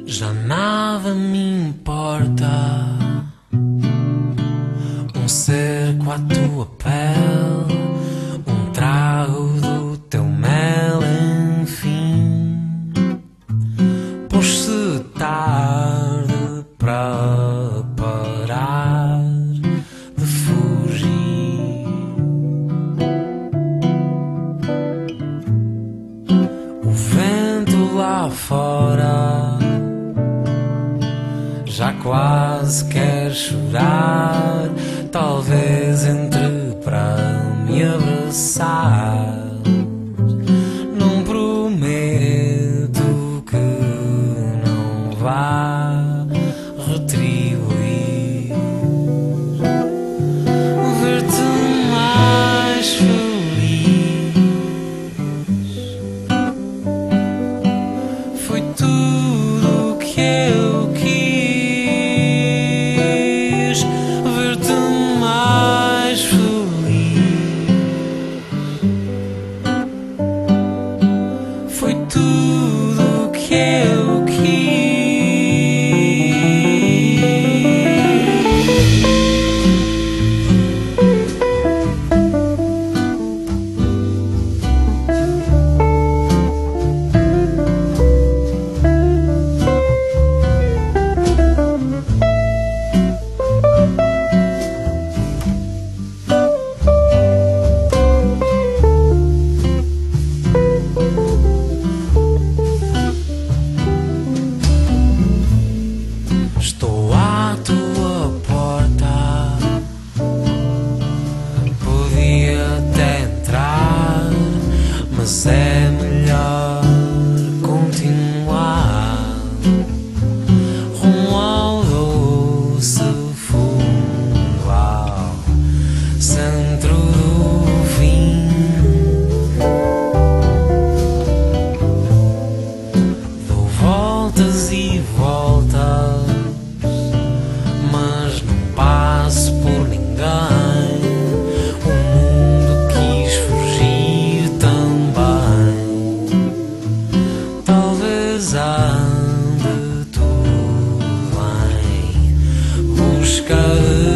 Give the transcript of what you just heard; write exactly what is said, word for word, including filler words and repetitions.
Já nada me importa, um cerco à tua pele, um trago do teu mel, enfim. Pôs-se tarde para parar de fugir. O vento lá fora já quase quer chorar, talvez entre para me abraçar. Não prometo que não vá retribuir, ver-te mais feliz. Foi tudo o que eu quis. Foi tudo o que eu quis. Estou à tua porta, podia até entrar, mas é melhor continuar rumo ao doce fundo, ao centro do fim. Dou voltas e voltas, mas não passo por ninguém. O mundo quis fugir também. Talvez ande tudo bem, busca de